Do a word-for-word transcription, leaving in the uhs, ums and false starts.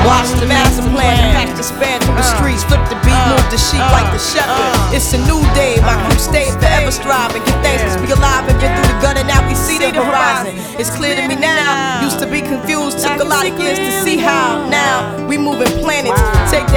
Watch the master plan, pack the span through the streets, flip the beat, move the sheep like the shepherd. It's a new day, my crew stay forever striving. Give thanks to be alive and been through the gutter, now we see the horizon. It's clear to me now, used to be confused, took a lot of years to see how. Now we moving planets, take that